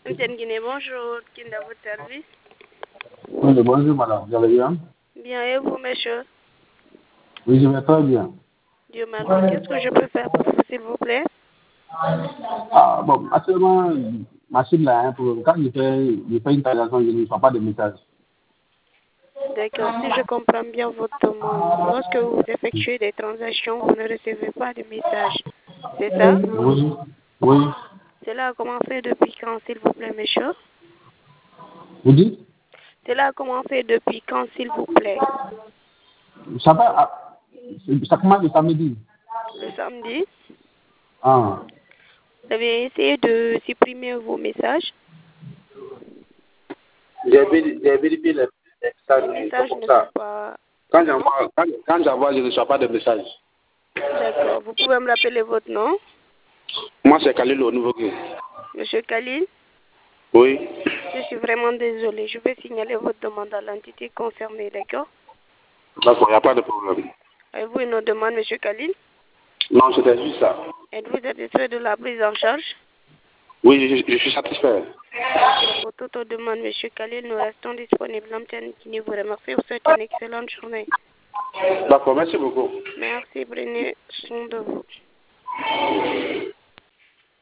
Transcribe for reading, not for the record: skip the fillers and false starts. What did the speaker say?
Ancienne Guinée, bonjour. Qui est à votre service? Oui, bonjour madame, vous allez bien? Bien, et vous, monsieur? Oui, je vais très bien. Dieu merci. Qu'est-ce que je peux faire pour vous, s'il vous plaît? Ah, bon, actuellement, ma cible a un problème. Quand je fais une transaction, je ne reçois pas de message. D'accord. Si je comprends bien votre demande, lorsque vous effectuez des transactions, vous ne recevez pas de message. C'est ça? Oui, oui. Cela a commencé depuis quand, s'il vous plaît, monsieur? Vous dites? Cela a commencé depuis quand, s'il vous plaît? Ça va, ça commence le samedi. Le samedi? Ah, Vous avez essayé de supprimer vos messages? j'ai vérifié les Les messages, c'est messages comme ne sont ça. pas... Quand Comment? j'envoie, je ne reçois pas de message. D'accord. Vous pouvez me rappeler votre nom? Moi, c'est Khalil au Nouveau-Guinée. Monsieur Khalil? Oui. Je suis vraiment désolée. Je vais signaler votre demande à l'entité concernée, d'accord? D'accord, il n'y a pas de problème. Avez-vous une autre demande, monsieur Khalil? Non, c'était juste ça. Êtes-vous satisfait de la prise en charge? Oui, je suis satisfait. D'accord. Pour toute autre demande, monsieur Khalil, nous restons disponibles. L'antenne qui vous remercie. Vous souhaite une excellente journée. D'accord, merci beaucoup. Merci. Prenez soin de vous.